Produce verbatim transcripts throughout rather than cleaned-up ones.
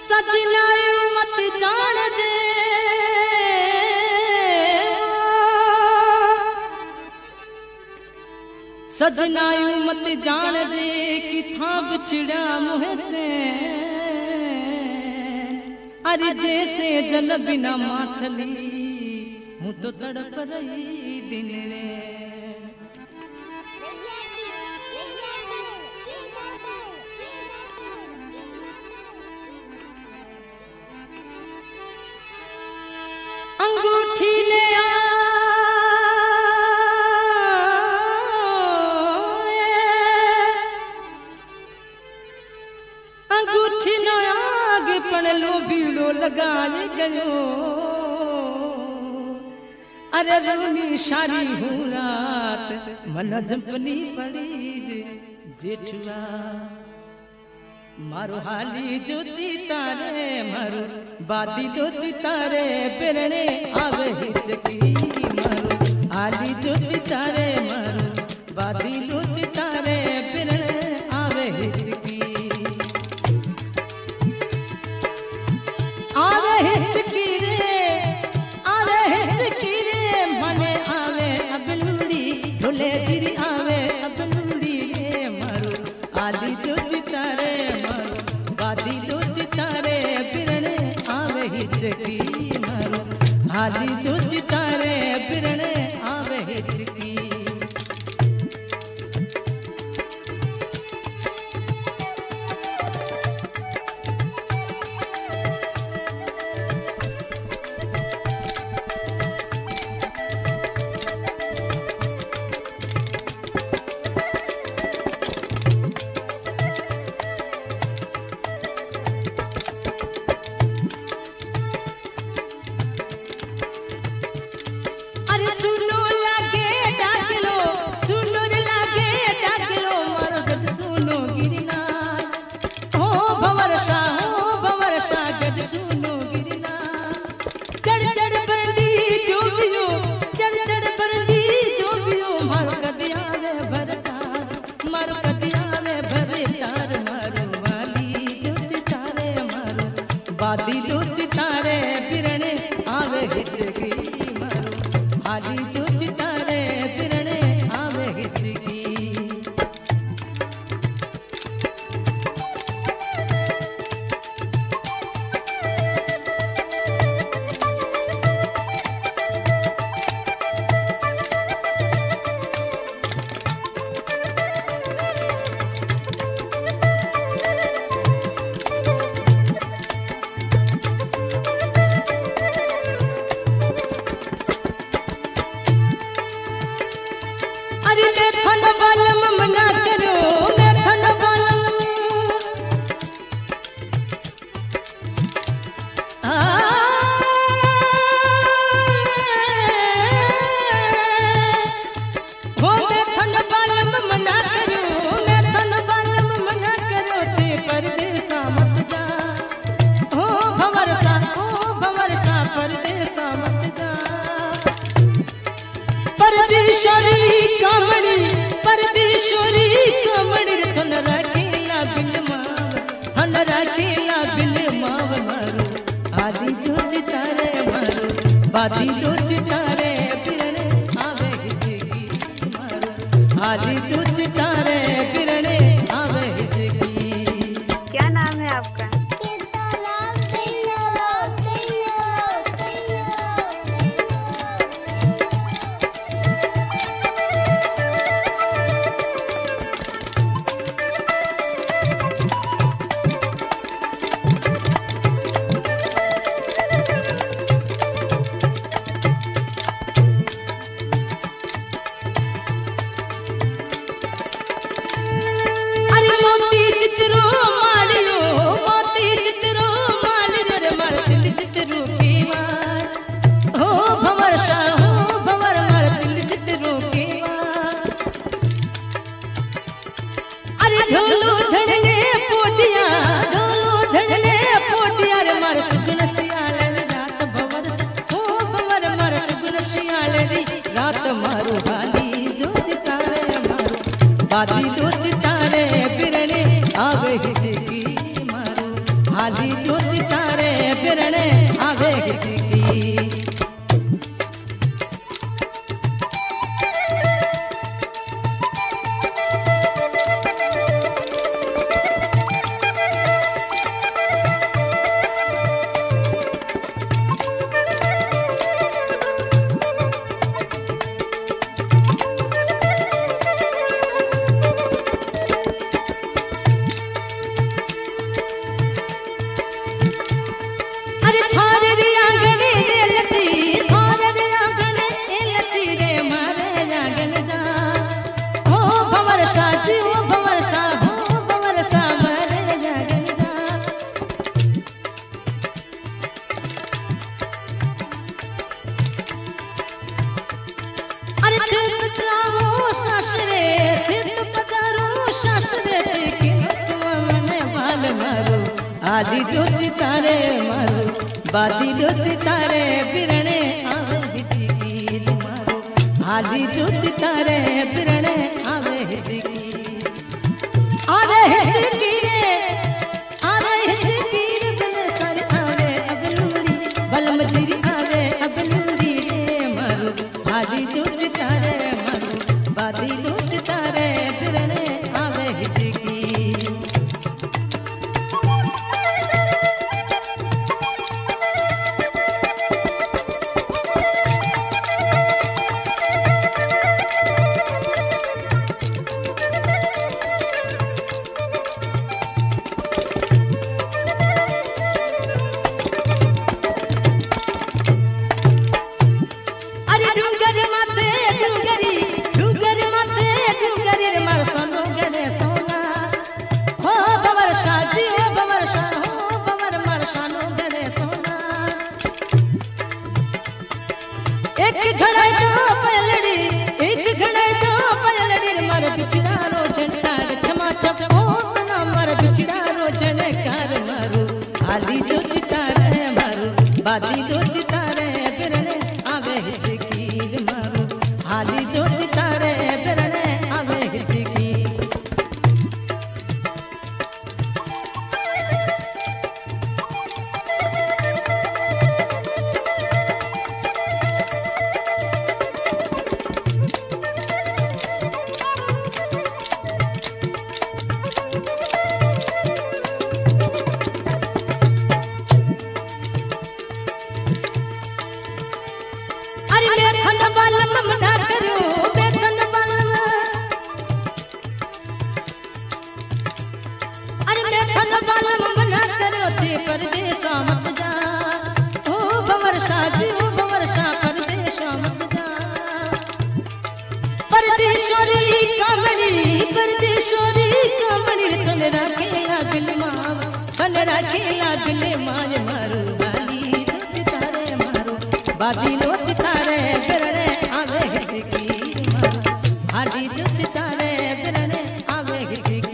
सजनायो मत जान दे सजनायो मत जान दे कि था बिछड़ा मुहे से अरे जैसे जल बिना माछली हूँ तो तड़प रही दिन रे अंगूठी ले आ अंगूठी न आगे पण लो बीड़ो लगाए गयो अरे रोनी शारी हूँ रात मन जंपनी पड़ी जेठुआ मारो हाली जो चितारे मारो बादी जो चितारे बिरणे आवे हिचकी मारो हाली जो चितारे मारो बादी जो चितारे बिरणे आवे हिचकी आवे हिचकी रे आवे हिचकी रे मने आवे अबलूड़ी ढोले गिरी आवे अबलूड़ी रे मारो हाली जो चितारे बादी जो चितारे बिरणे आवे हिचकी मारो हाली जो चितारे बिरणे आवे हिचकी बादी जो चितारे बिरणे आवे हिचकी मारो हाली जो चितारे बिरणे आवे हिचकी बादी जो चितारे बिरणे आवे हिचकी मारो हाली जो चितारे बिरणे आवे हिचकी। क्या नाम है आपका? बादी जो चितारे बिरणे आवे हिचकी मारो हाली जो बिरणे आवे हिचकी। आली जो सितारे मारो बादी जो सितारे बिरणे आवे हिचकी मारो। आली जो सितारे बिरणे आवे हिचकी। आवे हिचकी रे आवे हिचकी रे बले सारे आवे अगलूरी बलम चिरी आवे अगलूरी रे मारो। आली जो सितारे मारो बादी जो सितारे बिरणे आवे हिचकी। आली जो सितारे मारो बादी जो सितारे बिरणे आवे हिचकी मारो। आली जो सितारे बिरणे आवे हिचकी। परदेसा मत जा ओ भंवरसा जी ओ भंवरसा परदेसा मत जा। परदेशोरी कामणी परदेशोरी कामणी तन राखे दिल माव तन राखे दिल माय मारो। बाली जो सितारे मारो बादी लो सितारे बिरणे आवे हिचकी मारो। आली जो सितारे बिरणे आवे हिचकी।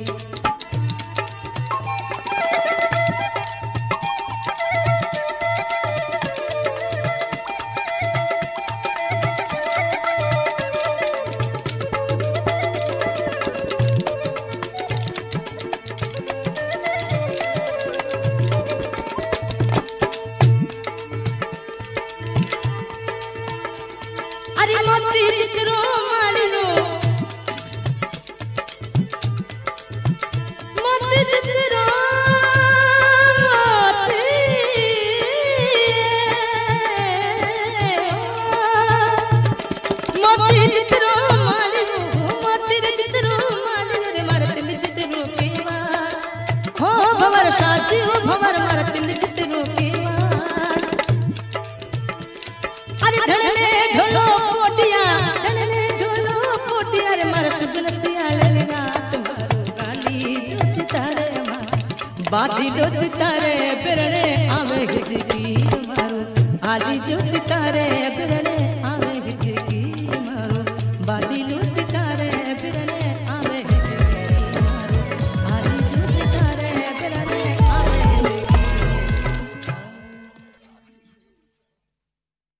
बादी जो सितारे बिरणे आवे हिचकी मारो। आली जो सितारे बिरणे